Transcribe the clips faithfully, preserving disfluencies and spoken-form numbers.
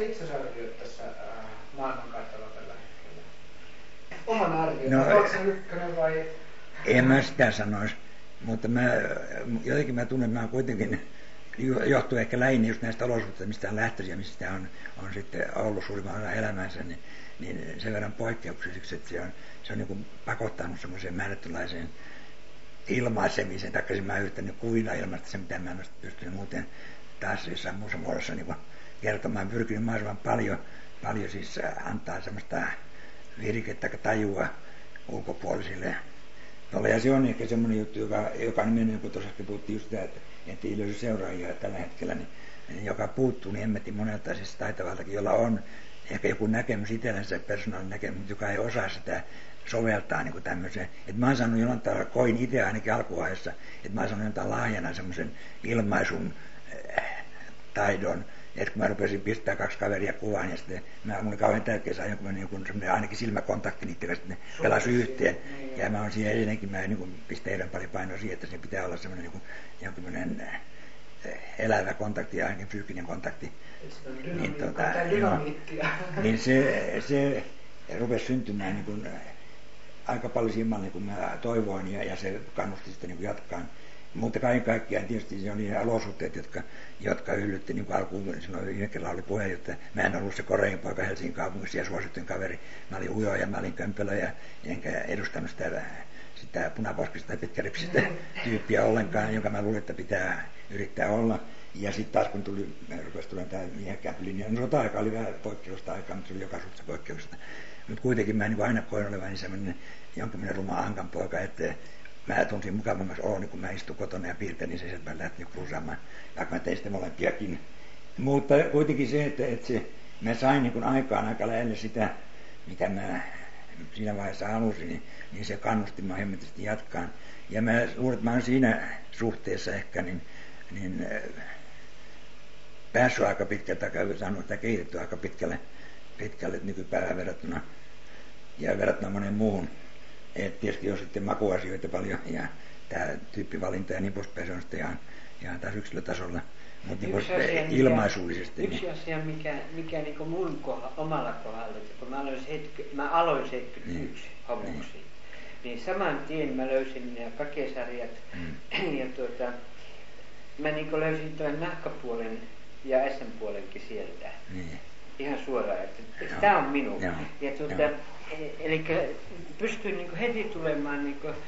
se itsesarvioit tässä äh, maailmankartalla tällä hetkellä? Oman arvion. No, oletko se ykkönen vai? En mä sitä sanoisi, mutta mä, jotenkin mä tunnen, että mä oon kuitenkin, johtuu ehkä lähinnä just näistä olosuhteista, mistä on lähtöisin ja mistä on, on sitten ollut suurimman osa elämänsä, niin, niin sen verran poikkeukselliseksi, että se on, se on niin kuin pakottanut semmoiseen määrätynlaiseen ilmaisemiseen, taikka mä oon yrittänyt kuvilla ilmaista se, mitä mä en pystynyt muuten taas jossain muussa muodossa niin kertomaan. Mä pyrkinyt mahdollisimman paljon, paljon siis antaa semmoista virkettä tai tajua ulkopuolisille. Tolle, ja se on ehkä semmoinen juttu, joka, joka nimenomaan, kun tuossa puhuttiin just sitä, että, että ei löydy seuraajia tällä hetkellä, niin, niin joka puuttuu, niin hemmetin monelta siis taitavaltakin, jolla on ehkä joku näkemys itsellensä, persoonallinen näkemys, mutta joka ei osaa sitä soveltaa niin kuin tämmöiseen. Että mä oon saanut jollain tavalla, koin itse ainakin alkuvaiheessa, että mä oon saanut jotain lahjana semmoisen ilmaisun äh, taidon, että kun mä rupesin pistää kaksi kaveria kuvaan, ja sitten mä, mun oli kauhean tärkeä saada jonkun, jonkun semmoinen ainakin silmäkontakti niiden kanssa, että ne pelasi yhteen. Ja mä oon siihen edelleenkin, mä niin pistän paljon painoa siihen, että se pitää olla semmoinen niin jonkinlainen elävä kontakti ja ainakin psyykkinen kontakti. Niin, tota, joo, niin se, se rupesi syntymään niin kuin, aika paljon siinä niin kuin mä toivoin, ja, ja se kannusti sitten niin kuin jatkaan. Mutta kaiken kaikkiaan tietysti se oli ne olosuhteet, jotka, jotka yllytti, niin kuin alkuun silloin yhden kerran oli puhe, että mä en ollut se korein poika Helsingin kaupungissa ja suosittuin kaveri. Mä olin ujo ja mä olin kömpelö ja enkä edustanut sitä, sitä punaposkista tai pitkäripsistä tyyppiä ollenkaan, jonka mä luulin, että pitää yrittää olla. Ja sitten taas kun tuli, rupesi tulemaan tämä miehekkäämpi linja, no sota-aika oli vähän poikkeusta aikaa, mutta se oli joka suhteessa poikkeusta. Mutta kuitenkin mä niin aina koin olevani semmoinen jonkinlainen ruma ankan poika, että mä tunsin mukavammaksi oloni, kun mä istun kotona ja piirtelin sen, että mä lähtin krusaamaan, vaikka mä tein sitten molempiakin. Mutta kuitenkin se, että, että se, mä sain niin aikaan aika lähelle sitä, mitä mä siinä vaiheessa halusin, niin, niin se kannusti mä hemmetisti jatkaan. Ja mä luulen, että mä oon siinä suhteessa ehkä niin, niin päässyt aika pitkälle, tai saanut sitä kehitettyä aika pitkälle, pitkälle nykypäivään verrattuna, ja verrattuna moneen muuhun. Et tietysti on sitten makuasioita paljon ja tämä tyyppivalinta ja niin poispäin, se on sitten ihan, ihan taas yksilötasolla, mutta niin ilmaisullisesti. Yksi niin. asia, mikä, mikä niin mun kohdalla, omalla kohdalla, kun mä aloin, hetki, mä aloin seitsemänkymmentäyksi niin. homoksiin, niin. niin saman tien mä löysin nämä kakesarjat mm. ja tuota, mä niin löysin tämän nahkapuolen ja S-puolenkin sieltä. Niin. Ihan suoraan, että tämä on minun. Joo. Ja tuota, eli pystyin niin heti tulemaan, niin kuin,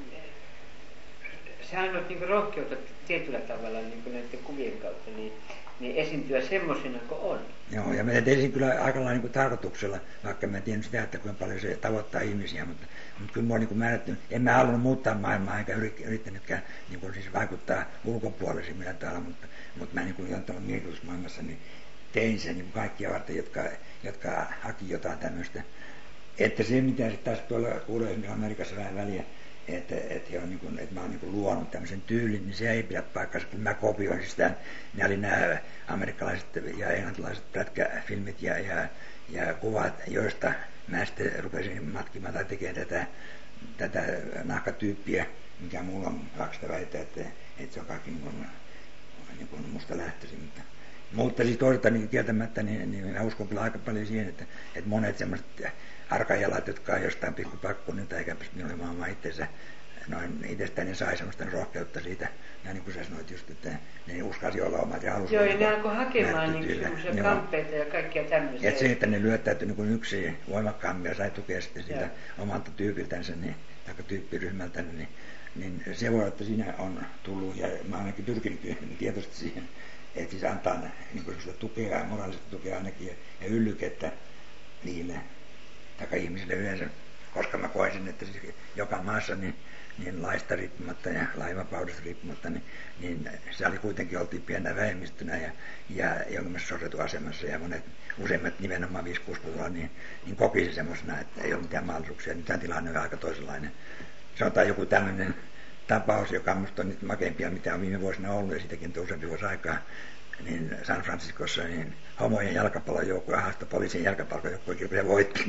se ainoa niin rohkeutta tietyllä tavalla niin näiden kuvien kautta, niin, niin esiintyä semmoisena kuin on. Joo, ja mä tein kyllä aika lailla niin tarkoituksella, vaikka mä tiedän sitä, että kuinka paljon se tavoittaa ihmisiä, mutta, mutta kyllä mä oon niin määrätty, en mä halunnut muuttaa maailmaa, enkä yrittänytkään niin kuin, siis vaikuttaa ulkopuolisiin millä tavalla, mutta, mutta mä niin kuin jotain mielikuvitusmaailmassa niin tein sen niin kaikkia varten, jotka, jotka haki jotain tämmöistä. Että se, mitä sitten taas tuolla kuulee esimerkiksi Amerikassa vähän väliä, että, että, niin kuin, että mä oon niin luonut tämmöisen tyylin, niin se ei pidä paikkansa, kun mä kopioin sitä. Ne oli nämä amerikkalaiset ja englantilaiset prätkäfilmit ja, ja, ja kuvat, joista mä sitten rupesin matkimaan tai tekemään tätä, tätä nahkatyyppiä, mikä mulla on kaksi väitä, että, että se on kaikki niin kuin, niin kuin musta lähtöisin. Mutta, mutta siis toisaalta niin kieltämättä, niin, niin mä uskon kyllä aika paljon siihen, että, että monet semmoiset arkajalat, jotka on jostain pikkupakkunnilta eikä pysty olemaan omaa itsensä, noin itsestään ne sai semmoista rohkeutta siitä. Ja niin kuin sä sanoit just, että ne uskalsi olla omat ja halusi. Joo, ja ne alkoi hakemaan niin semmoisia kamppeita ja kaikkia tämmöisiä. Että se, että ne lyöttäytyi niin kuin yksi voimakkaammin ja sai tukea sitten siltä ja omalta tyypiltänsä, niin, tai tyyppiryhmältä, niin, niin se voi olla, että siinä on tullut, ja mä oon ainakin pyrkinyt tietoisesti siihen, että siis antaa niin kuin tukea, moraalista tukea ainakin, ja, ja yllykettä niille, tai ihmisille yleensä, koska mä koen sen, että siis joka maassa niin, niin laista riippumatta ja lainvapaudesta riippumatta, niin, niin se oli kuitenkin, oltiin pienä vähemmistönä ja, ja jonkinlaisessa sorretuasemassa, ja monet useimmat nimenomaan viisi-kuusi-vuotiailla niin, niin koki se semmoisena, että ei ole mitään mahdollisuuksia. Nyt tämä tilanne on aika toisenlainen. Sanotaan joku tämmöinen tapaus, joka musta on nyt makeimpia, mitä on viime vuosina ollut, ja siitäkin on useampi vuosi aikaa, niin San Franciscossa niin homojen jalkapallojoukkue ja haastoi poliisin jalkapallojoukkue, kun se voitti.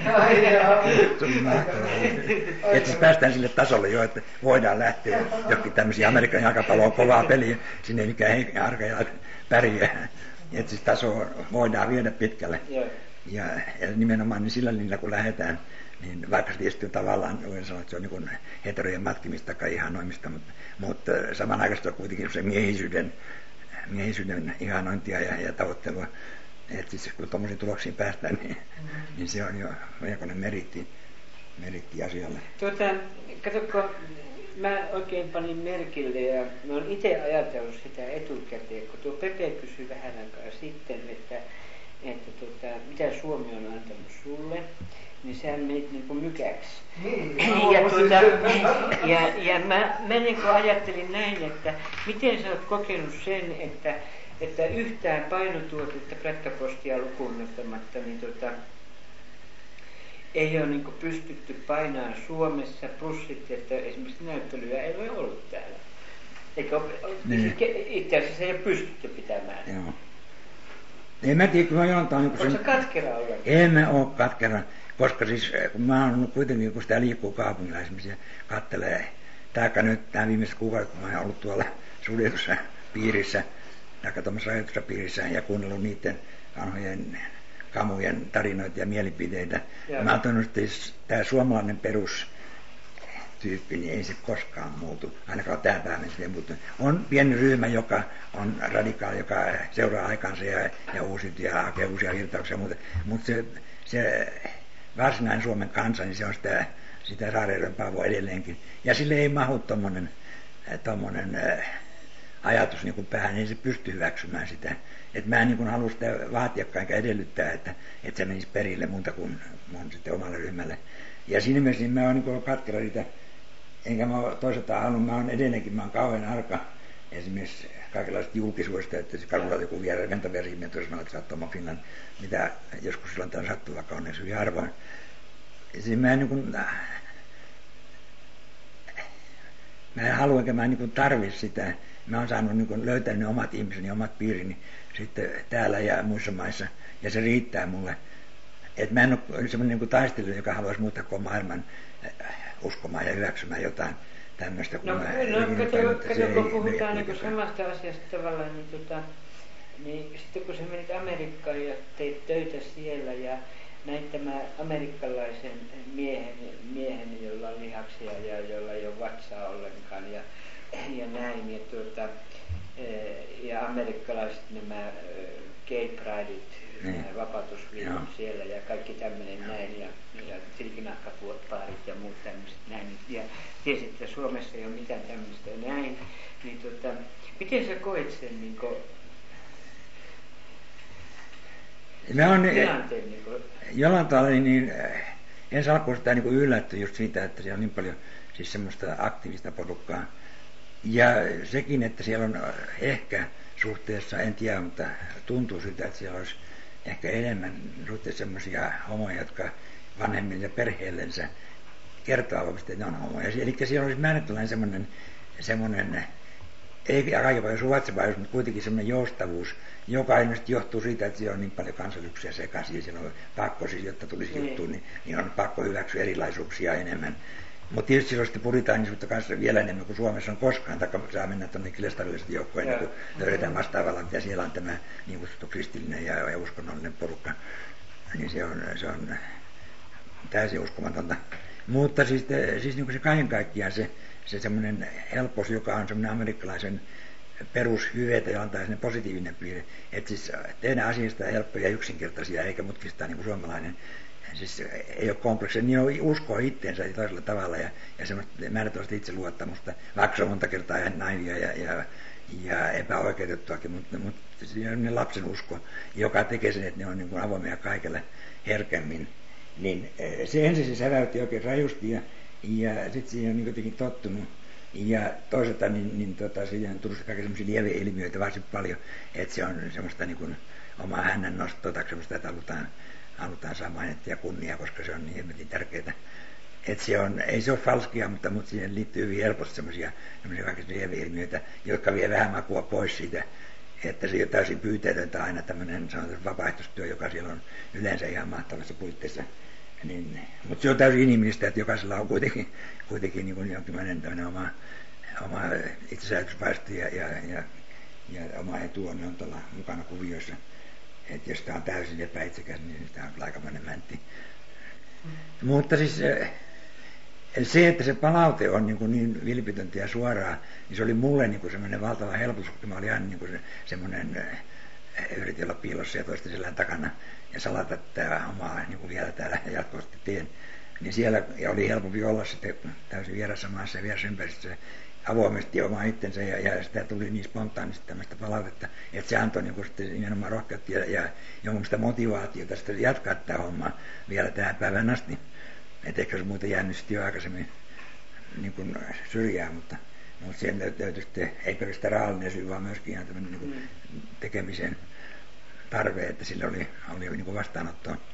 Se oli mahtavaa. Että siis päästään sille tasolle jo, että voidaan lähteä jokin tämmöisiä Amerikan jalkapalloa kovaa peliä, sinne ei mikään arkajalat pärjää. että siis taso voidaan viedä pitkälle. Joo. Ja, ja nimenomaan niin sillä linjalla kun lähdetään, niin vaikka se tietysti tavallaan voin sanoa, että se on niin heterojen matkimista tai ihanoimista, mutta, mutta samanaikaisesti on kuitenkin se miehisyyden, miehisyyden ihanointia ja, ja tavoittelua. Että siis kun tuommoisiin tuloksiin päästään, niin, mm. niin se on jo melkoinen meritti, meritti asialle. Tuota, katsokko, mä oikein panin merkille ja mä oon itse ajatellut sitä etukäteen, kun tuo Pepe kysyi vähän aikaa sitten, että, että tuota, mitä Suomi on antanut sulle, niin sä menit niin kuin mykäksi. Niin, ja, tuota, ja, ja mä, mä niin kuin ajattelin näin, että miten sä oot kokenut sen, että, että yhtään painotuotetta prätkäpostia lukuun ottamatta, niin tuota, ei ole niin kuin pystytty painamaan Suomessa, plus sitten, että esimerkiksi näyttelyä ei ole ollut täällä. Eikö, niin. Itse asiassa ei ole pystytty pitämään. Joo. En mä tiedä, kun mä jontaan... Niin Oletko sen... katkera ollenkaan? En mä ole katkera, koska siis kun mä oon kuitenkin, kun sitä liikkuu kaupungilla esimerkiksi ja kattelee, taikka nyt tämä viimeiset kuukaudet, kun mä oon ollut tuolla suljetussa piirissä, taikka tuommoisessa rajoitussa piirissä ja kuunnellut niiden vanhojen kamujen tarinoita ja mielipiteitä. Ja mä oon että tämä suomalainen perustyyppi, niin ei se koskaan muutu, ainakaan tämä päivänä se ei muutu. On pieni ryhmä, joka on radikaali, joka seuraa aikansa ja, ja uusit ja hakee uusia virtauksia, mutta, mutta se, se varsinainen Suomen kansa, niin se on sitä, sitä Saarijärven Paavoa edelleenkin. Ja sille ei mahu tommonen, tommonen äh, ajatus niin kuin päähän, niin se pystyy hyväksymään sitä. Että mä en niin halua sitä vaatiakaan eikä edellyttää, että, että se menisi perille muuta kuin mun sitten omalle ryhmälle. Ja siinä mielessä niin mä oon niin katkera niitä, enkä mä toisaalta halunnut, mä oon edelleenkin, mä oon kauhean arka esimerkiksi kaikenlaista julkisuudesta, että se karvulla joku vielä ventoversiimia tuossa mä olet Tom Finland, mitä joskus silloin tämän sattuu, vaikka onneksi hyvin harvoin. Siis mä en niin kuin, mä en halua enkä mä en niin tarvi sitä. Mä oon saanut niin löytänyt ne omat ihmiseni, omat piirini sitten täällä ja muissa maissa, ja se riittää mulle. Että mä en ole semmoinen niin taistelija, joka haluaisi muuttaa koko maailman uskomaan ja hyväksymään jotain tämmöistä. No, mä, no kato, kato kun puhutaan niin samasta asiasta tavallaan, niin, tota, niin sitten kun sä menit Amerikkaan ja teit töitä siellä ja näit tämän amerikkalaisen miehen, miehen, jolla on lihaksia ja jolla ei ole vatsaa ollenkaan ja ja näin, ja, tuota, ja amerikkalaiset nämä gay prideit, mm. vapautusviikot siellä ja kaikki tämmöinen näin, ja, ja silkinahkapaarit ja muut tämmöiset näin, ja tiesi, että Suomessa ei ole mitään tämmöistä näin, niin tuota, miten sä koet sen niin kuin, tilanteen? Niin kuin? Jollain tavalla niin, en saa alkuun sitä niin yllätty just siitä, että siellä on niin paljon siis semmoista aktiivista porukkaa. Ja sekin, että siellä on ehkä suhteessa, en tiedä, mutta tuntuu siltä, että siellä olisi ehkä enemmän suhteessa semmoisia homoja, jotka vanhemmille ja perheellensä kertovat, että ne on homoja. Eli siellä olisi määrättäväinen semmoinen, semmoinen ei kaiken paljon suvaitsevaisuus, mutta kuitenkin semmoinen joustavuus, joka ilmeisesti johtuu siitä, että siellä on niin paljon kansallisuuksia sekaisin ja siellä on pakko, siis, jotta tulisi mm. juttuun, niin, niin on pakko hyväksyä erilaisuuksia enemmän. Mutta tietysti se on sitten puritaanisuutta kanssa vielä enemmän kuin Suomessa on koskaan, taikka saa mennä tuonne kilestarillisesti joukkoon, ennen kuin löydetään vastaavalla, mitä siellä on tämä niin kutsuttu kristillinen ja, ja uskonnollinen porukka. Niin se on, se on täysin uskomatonta. Mutta siis, siis niin kuin se kaiken kaikkiaan se, se semmoinen helppous, joka on semmoinen amerikkalaisen perushyveitä ja antaa sinne positiivinen piirre, että siis tehdään asiasta helppoja ja yksinkertaisia eikä mutkistaa niin kuin suomalainen. Siis ei ole kompleksia, niin on uskoa itteensä toisella tavalla ja, ja semmoista määrättömästi itseluottamusta, vaikka se on monta kertaa naivia ja, ja, ja epäoikeutettuakin, mutta, mutta siinä on lapsen usko, joka tekee sen, että ne on niin kuin avoimia kaikille herkemmin. Niin se ensin se säväytti oikein rajusti ja, ja sitten siihen on niin jotenkin tottunut. Ja toisaalta niin, niin tota, siihen on tullut kaiken semmoisia lieveilmiöitä varsin paljon, että se on semmoista niin kuin omaa hännän nostoa tai semmoista, että halutaan halutaan saa mainittua ja kunnia, koska se on niin hemmetin tärkeää. Että se on, ei se ole falskia, mutta, mutta siihen liittyy hyvin helposti semmoisia kaikista lieveilmiöitä, jotka vie vähän makua pois siitä, että se ei ole täysin pyyteetöntä aina tämmöinen sanotaan vapaaehtoistyö, joka siellä on yleensä ihan mahtavassa puitteissa. Niin, mutta se on täysin inhimillistä, että jokaisella on kuitenkin, kuitenkin niin kuin jonkinlainen tämmöinen oma, oma itsesäätysvaisto ja, ja, ja, ja oma etu on, on tuolla mukana kuvioissa. Että jos tämä on täysin epäitsekäs, niin tämä on aikamoinen mäntti. Mm. Mutta siis se, että se palaute on niin, niin vilpitöntä ja suoraa, niin se oli mulle niin semmoinen valtava helpotus, kun mä olin aina niin se, semmoinen, yritin olla piilossa ja toisten selän takana ja salata tämä omaa niin vielä täällä jatkuvasti teen. Niin siellä oli helpompi olla sitten täysin vierassa maassa ja vierassa ympäristössä avoimesti oma itsensä ja, ja sitä tuli niin spontaanisti tämmöistä palautetta, että se antoi niin sitten nimenomaan rohkeutta ja, ja jonkunlaista motivaatiota sitten jatkaa tämä homma vielä tähän päivään asti. Että ehkä olisi muuten jäänyt sitten jo aikaisemmin niin kuin syrjään, mutta, mutta siihen löytyi sitten ei pelkästään rahallinen syy, vaan myöskin ihan tämmöinen niin kuin tekemisen tarve, että sillä oli, oli niin kuin vastaanottoa.